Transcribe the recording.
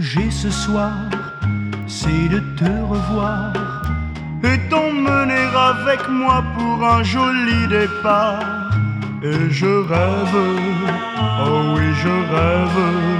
j'ai ce soir, c'est de te revoir et t'emmener avec moi pour un joli départ. Et je rêve, oh oui je rêve,